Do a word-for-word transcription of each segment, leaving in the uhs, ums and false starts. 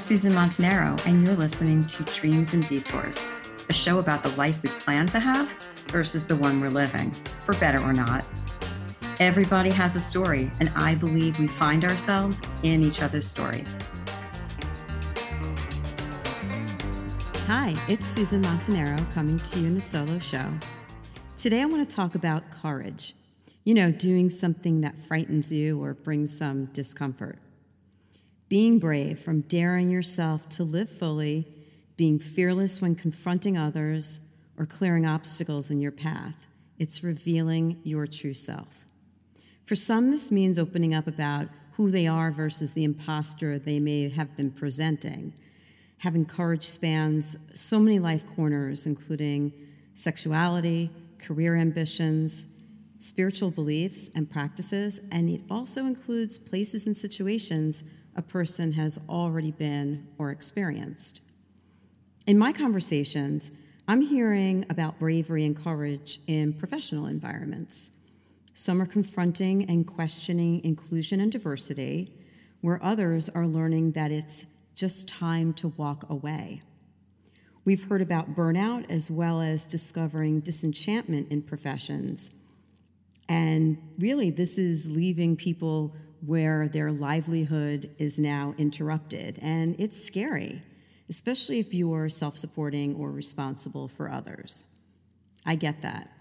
Susan Montanaro, and you're listening to Dreams and Detours, a show about the life we plan to have versus the one we're living, for better or not. Everybody has a story, and I believe we find ourselves in each other's stories. Hi, it's Susan Montanaro coming to you in a solo show. Today I want to talk about courage. You know, doing something that frightens you or brings some discomfort. Being brave, from daring yourself to live fully, being fearless when confronting others, or clearing obstacles in your path. It's revealing your true self. For some, this means opening up about who they are versus the imposter they may have been presenting. Having courage spans so many life corners, including sexuality, career ambitions, spiritual beliefs and practices, and it also includes places and situations a person has already been or experienced. In my conversations, I'm hearing about bravery and courage in professional environments. Some are confronting and questioning inclusion and diversity, where others are learning that it's just time to walk away. We've heard about burnout as well as discovering disenchantment in professions. And really, this is leaving people where their livelihood is now interrupted. And it's scary, especially if you are self-supporting or responsible for others. I get that.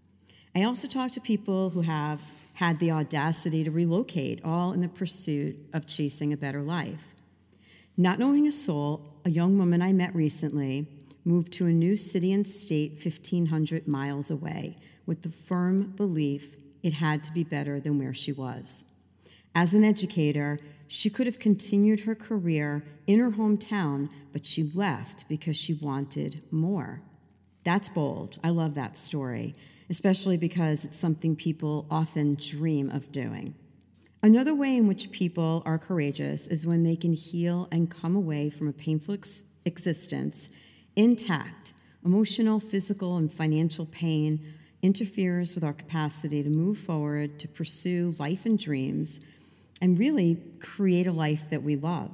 I also talk to people who have had the audacity to relocate, all in the pursuit of chasing a better life. Not knowing a soul, a young woman I met recently moved to a new city and state fifteen hundred miles away with the firm belief it had to be better than where she was. As an educator, she could have continued her career in her hometown, but she left because she wanted more. That's bold. I love that story, especially because it's something people often dream of doing. Another way in which people are courageous is when they can heal and come away from a painful ex- existence intact. Emotional, physical, and financial pain interferes with our capacity to move forward, to pursue life and dreams, and really create a life that we love.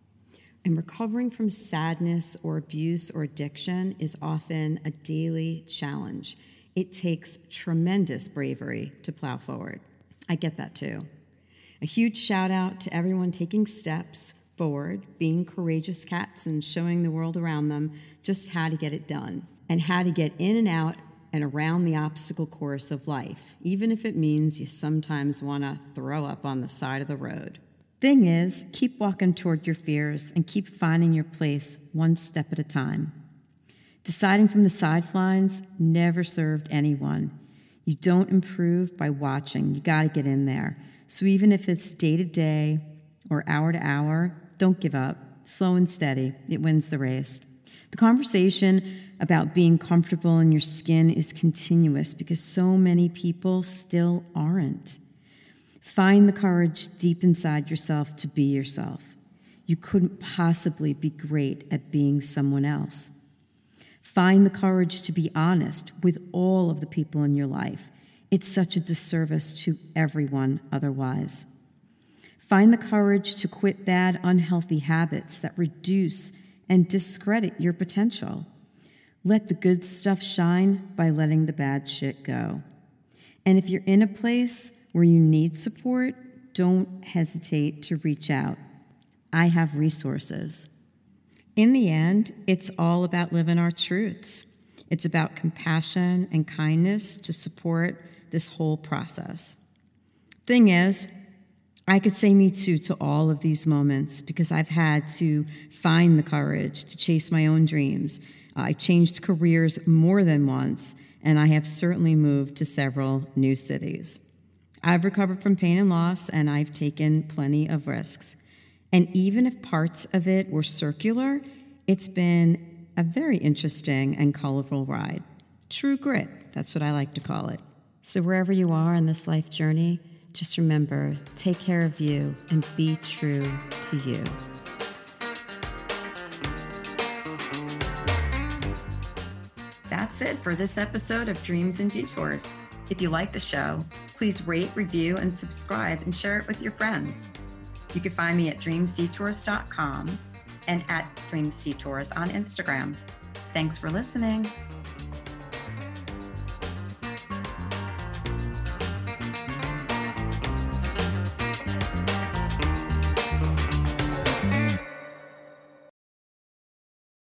And recovering from sadness or abuse or addiction is often a daily challenge. It takes tremendous bravery to plow forward. I get that too. A huge shout out to everyone taking steps forward, being courageous cats and showing the world around them just how to get it done and how to get in and out and around the obstacle course of life, even if it means you sometimes want to throw up on the side of the road. Thing is, keep walking toward your fears and keep finding your place one step at a time. Deciding from the sidelines never served anyone. You don't improve by watching. You got to get in there. So even if it's day to day or hour to hour, don't give up. Slow and steady. It wins the race. The conversation about being comfortable in your skin is continuous because so many people still aren't. Find the courage deep inside yourself to be yourself. You couldn't possibly be great at being someone else. Find the courage to be honest with all of the people in your life. It's such a disservice to everyone otherwise. Find the courage to quit bad, unhealthy habits that reduce and discredit your potential. Let the good stuff shine by letting the bad shit go. And if you're in a place where you need support, don't hesitate to reach out. I have resources. In the end, it's all about living our truths. It's about compassion and kindness to support this whole process. Thing is, I could say me too to all of these moments because I've had to find the courage to chase my own dreams. I've changed careers more than once, and I have certainly moved to several new cities. I've recovered from pain and loss, and I've taken plenty of risks. And even if parts of it were circular, it's been a very interesting and colorful ride. True grit, that's what I like to call it. So wherever you are in this life journey, just remember, take care of you and be true to you. That's it for this episode of Dreams and Detours. If you like the show, please rate, review, and subscribe and share it with your friends. You can find me at dreams detours dot com and at Dreams Detours on Instagram. Thanks for listening.